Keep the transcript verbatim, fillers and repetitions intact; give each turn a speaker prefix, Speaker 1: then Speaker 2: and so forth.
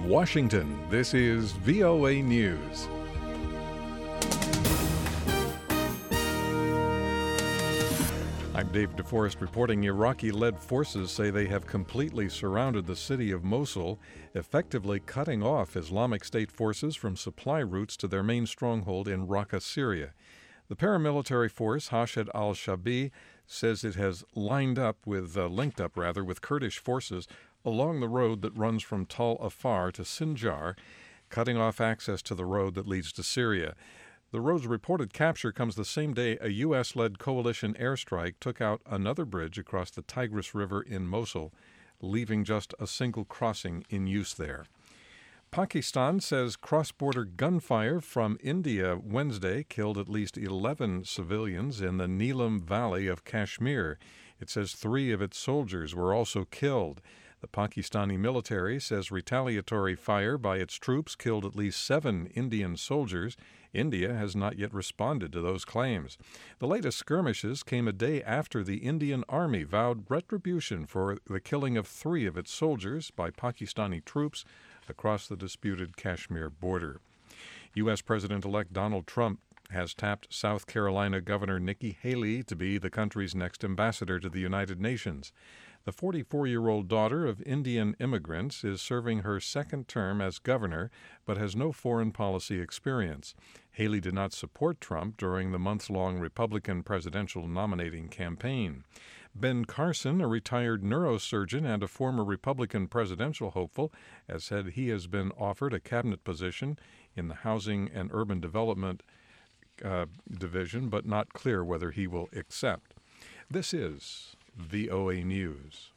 Speaker 1: From Washington, this is V O A News. I'm Dave DeForest reporting Iraqi-led forces say they have completely surrounded the city of Mosul, effectively cutting off Islamic State forces from supply routes to their main stronghold in Raqqa, Syria. The paramilitary force, Hashd al-Shaabi, says it has lined up with, uh, linked up rather, with Kurdish forces along the road that runs from Tal Afar to Sinjar, cutting off access to the road that leads to Syria. The road's reported capture comes the same day a U S-led coalition airstrike took out another bridge across the Tigris River in Mosul, leaving just a single crossing in use there. Pakistan says cross-border gunfire from India Wednesday killed at least eleven civilians in the Neelam Valley of Kashmir. It says three of its soldiers were also killed. The Pakistani military says retaliatory fire by its troops killed at least seven Indian soldiers. India has not yet responded to those claims. The latest skirmishes came a day after the Indian Army vowed retribution for the killing of three of its soldiers by Pakistani troops across the disputed Kashmir border. U S. President-elect Donald Trump has tapped South Carolina Governor Nikki Haley to be the country's next ambassador to the United Nations. The forty-four-year-old daughter of Indian immigrants is serving her second term as governor, but has no foreign policy experience. Haley did not support Trump during the months-long Republican presidential nominating campaign. Ben Carson, a retired neurosurgeon and a former Republican presidential hopeful, has said he has been offered a cabinet position in the Housing and Urban Development uh, Division, but not clear whether he will accept. This is V O A News.